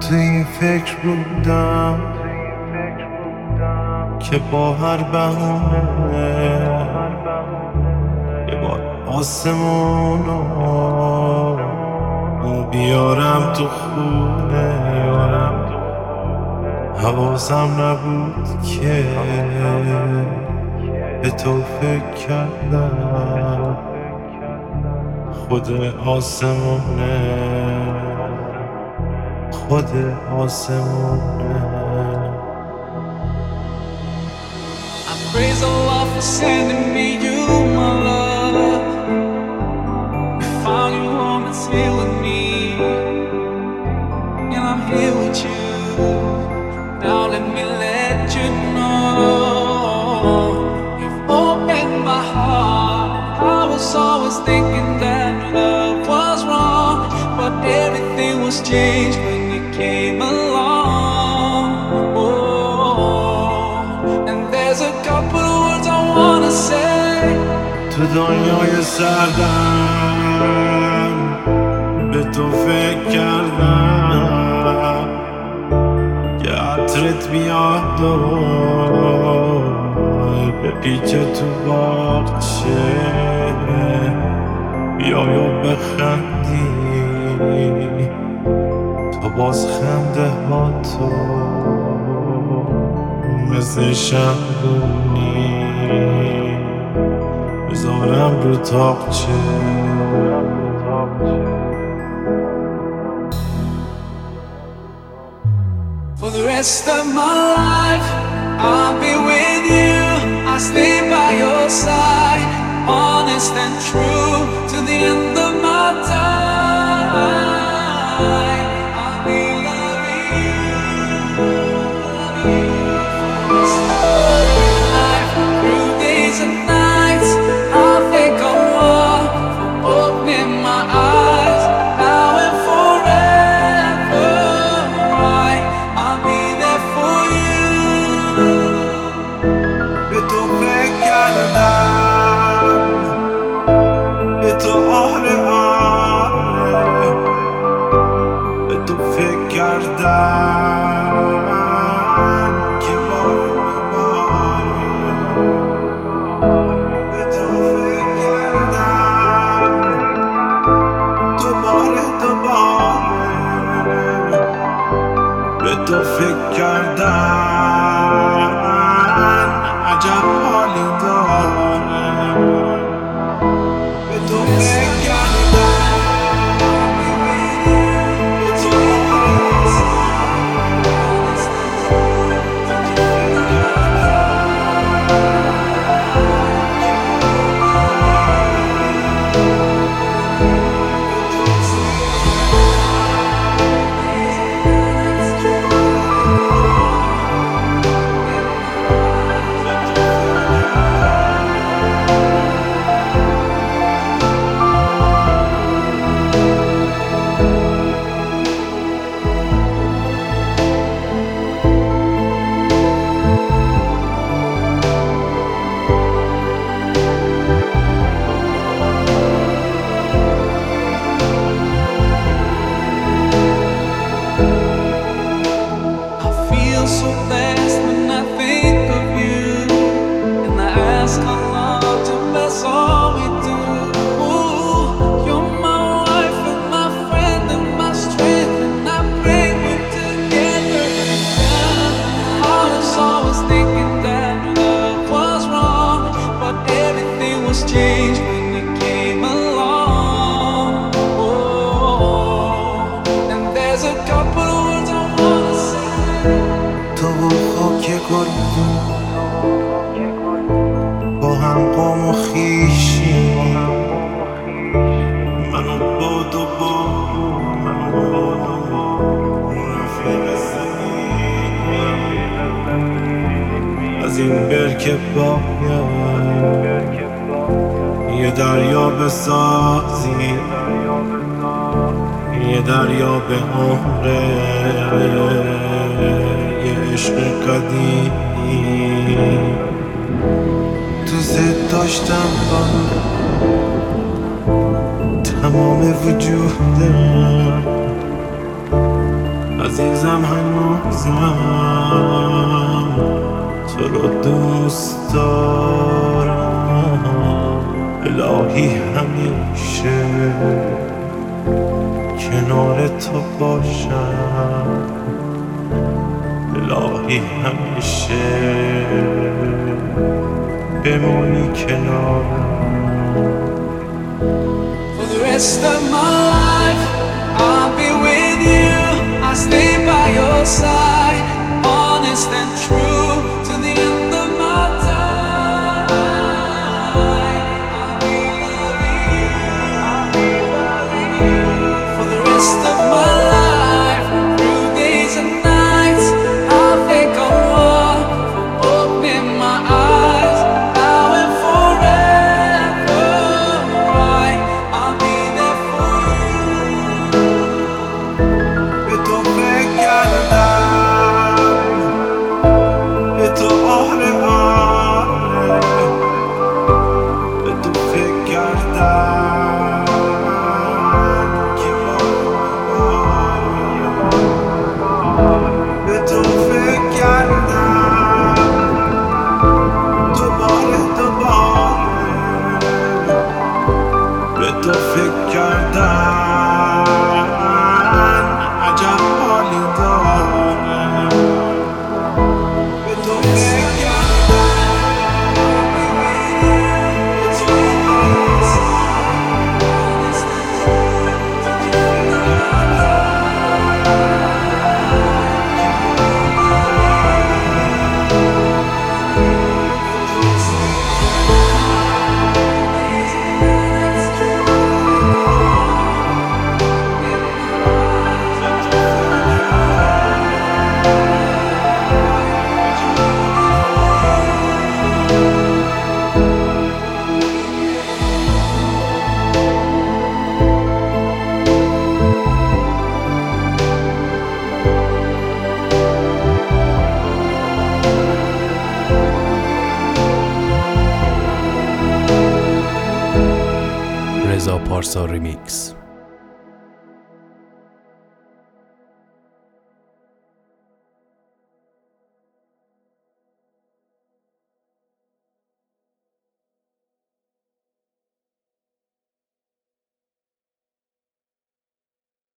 تو این فکر بودم که با هر بهونه یه بار آسمونو بیارم تو خونه. حواسم نبود که به تو فکر کردم خود آسمونه، خود آسمونه. I praise Allah for sending me you, my love. We found you home, it's here with me, and I'm here with you. Now let me let you know you've opened my heart. I was always thinking that love was wrong, but everything was changed when you came along. Oh, and there's a couple of words I wanna say. تو دنیای سردم به تو فکر کردم که عطرت بیاد و به پیچه تو باغچه بیای و بخندی تا باز خنده ها تو مثل شمدونی بذارم رو تاقچه. For the rest of my life, I'll be with you. I'll stay by your side, honest and true to the end of my time. I'll be loving you, loving you for the rest of my life. Through days and nights, I'll thank Allah for opening my eyes. Now and forever, I'll be there for you. به تو فکر کردم، به تو آره آره، به تو فکر کردم که بار به تو فکر کردم دوباره به تو فکر کردم عجب حالی داره. به تو فکر کردم، به تو I feel so blessed when I think of you, and I ask Allah to bless all we do. Ooh, you're my wife and my friend and my strength, and I pray we're together. Yeah. I was always thinking that love was wrong, but everything was changed when you came along. Oh, and there's a couple of words I wanna say. تو و خاک گلدون با هم قوم و خویشی، منو باد و باد رفیق زندگی. از این برکه باید یه دریا بسازی، یه دریا به عمره، یه عشق قدیمی. دوست داشتم با تمام وجودم، از عزیزم هنوزم تو رو دوست دارم. الهی همیشه کنار تو باشم، الهی همیشه بمونی کنارم. For the rest of my life, I'll be with you. I'll stay by your side, honest and true to the end of my time. I'll be loving you. For the rest of my life, through days and nights, I'll think of what opening my eyes. Now and forever, I'll be there for you. به تو فکر کردم، به تو آره به تو فکر کردم که به تو فکر کردم دوباره به تو فکر کردن عجب حالی دارم. به تو فکر رضا پارسا ریمیکس.